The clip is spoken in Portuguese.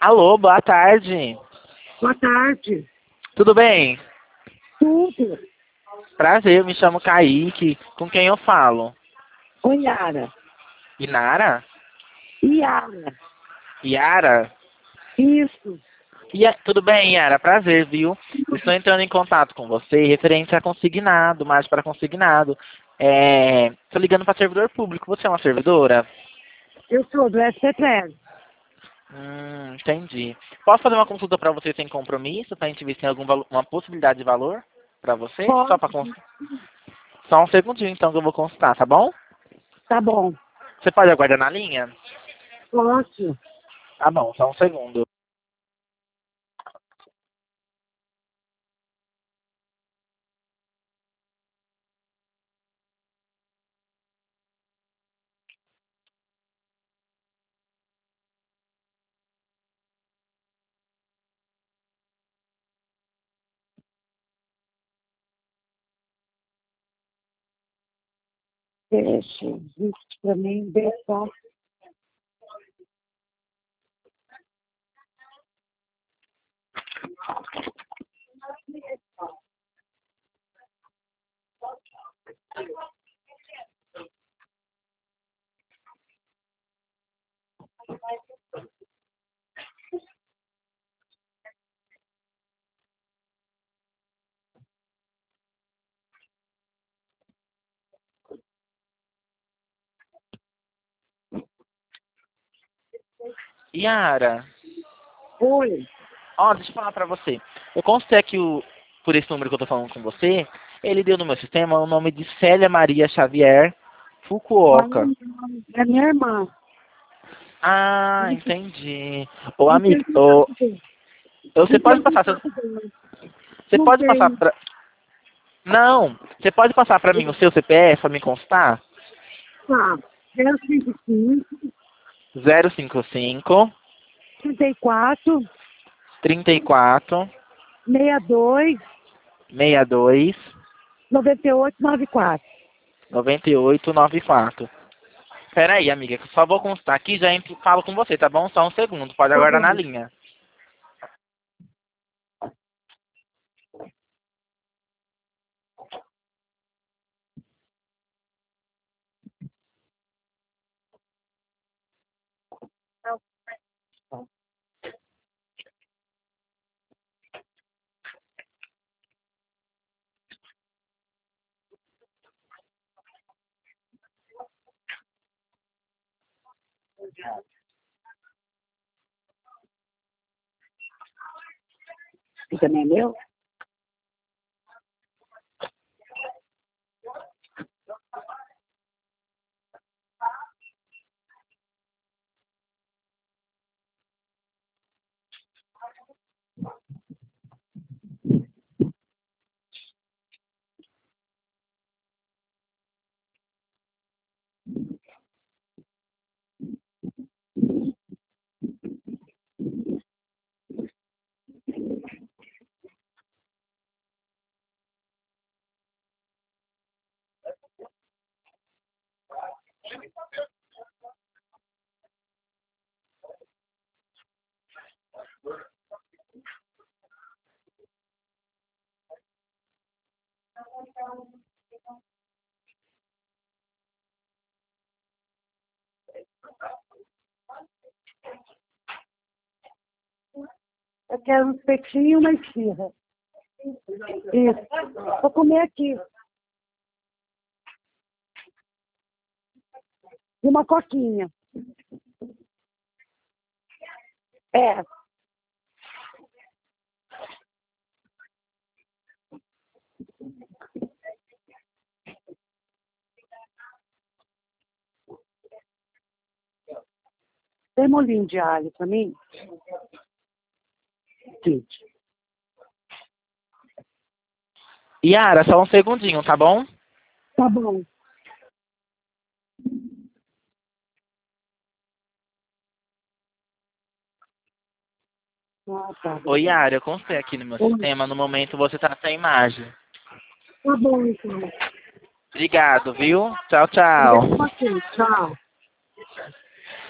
Alô, boa tarde. Boa tarde. Tudo bem? Tudo. Prazer, me chamo Kaique. Com quem eu falo? Oi, Yara. Inara? Yara. Yara? Isso. Tudo bem, Yara? Prazer, viu? Estou entrando em contato com você referente a consignado, mais para consignado. Estou ligando para servidor público. Você é uma servidora? Eu sou do SCTR. Entendi. Posso fazer uma consulta para você sem compromisso, para a gente ver se tem uma possibilidade de valor para você? Pode. Só um segundinho, então, que eu vou consultar, tá bom? Tá bom. Você pode aguardar na linha? Posso. Tá bom, só um segundo. Deixa isso pra mim, bem só. Yara, Oi. deixa eu falar pra você. Eu constatei aqui por esse número que eu tô falando com você, ele deu no meu sistema o nome de Célia Maria Xavier Fukuoka. É minha irmã. Entendi. Ô, Não amigo, tem contato dele. você Não pode tem passar, contato dele. você Não pode passar tem. pra... Não, você pode passar pra mim o seu CPF pra me constar? Tá. 055, 055 34, 34 62, 62 98, 94. 9894. Pera aí, amiga, que eu só vou constar aqui e já falo com você, tá bom? Só um segundo, pode Tá aguardar na bom. linha. Você também é meu? Eu quero um espetinho e uma esfirra. Isso. Vou comer aqui. E uma coquinha. É. Tem molinho de alho pra mim? Sim. Yara, só um segundinho, tá bom? Tá bom. Tá. Oi, Yara, eu constei aqui no meu sistema, no momento você tá sem imagem. Tá bom, então. Obrigado, viu? Tchau, Obrigada tchau. a você. Tchau.